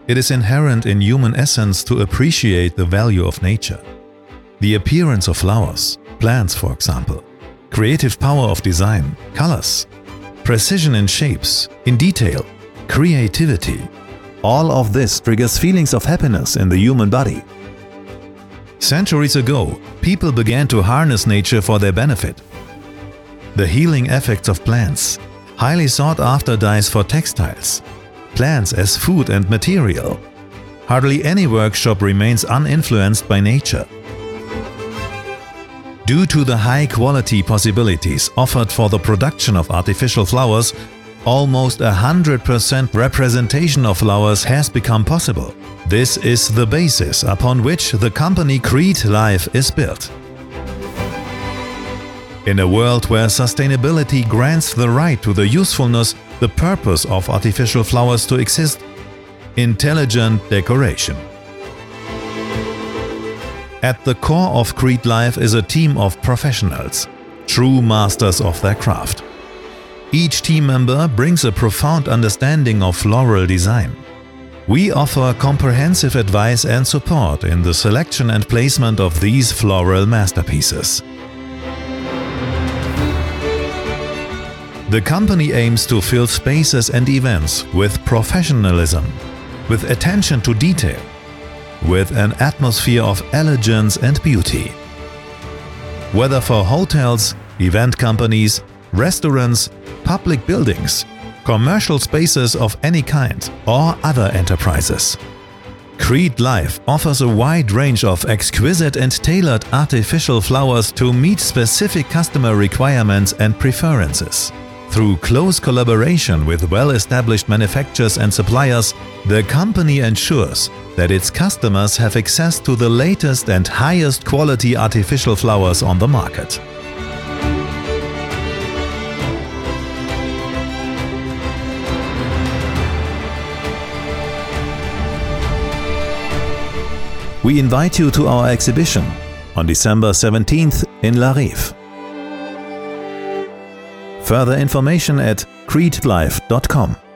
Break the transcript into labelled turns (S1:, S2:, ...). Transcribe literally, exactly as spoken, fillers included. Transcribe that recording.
S1: It is inherent in human essence to appreciate the value of nature. The appearance of flowers, plants for example, creative power of design, colors, precision in shapes, in detail, creativity. All of this triggers feelings of happiness in the human body. Centuries ago, people began to harness nature for their benefit. The healing effects of plants, highly sought after dyes for textiles, plants as food and material. Hardly any workshop remains uninfluenced by nature. Due to the high-quality possibilities offered for the production of artificial flowers, almost one hundred percent representation of flowers has become possible. This is the basis upon which the company Creed Life is built. In a world where sustainability grants the right to the usefulness, the purpose of artificial flowers to exist, intelligent decoration. At the core of Creed Life is a team of professionals, true masters of their craft. Each team member brings a profound understanding of floral design. We offer comprehensive advice and support in the selection and placement of these floral masterpieces. The company aims to fill spaces and events with professionalism, with attention to detail, with an atmosphere of elegance and beauty. Whether for hotels, event companies, restaurants, public buildings, commercial spaces of any kind, or other enterprises. Creed Life offers a wide range of exquisite and tailored artificial flowers to meet specific customer requirements and preferences. Through close collaboration with well-established manufacturers and suppliers, the company ensures that its customers have access to the latest and highest quality artificial flowers on the market. We invite you to our exhibition on December seventeenth in La Rive. Further information at creed life dot com.